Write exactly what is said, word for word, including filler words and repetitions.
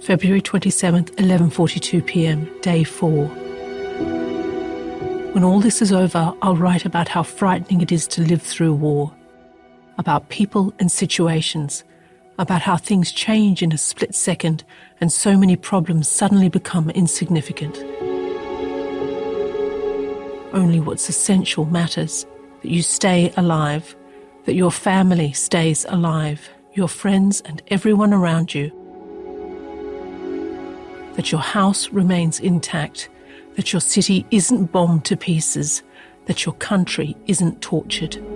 February twenty-seventh, eleven forty-two p m, day four. When all this is over, I'll write about how frightening it is to live through war, about people and situations, about how things change in a split second and so many problems suddenly become insignificant. Only what's essential matters, that you stay alive, that your family stays alive, your friends and everyone around you, that your house remains intact, that your city isn't bombed to pieces, that your country isn't tortured.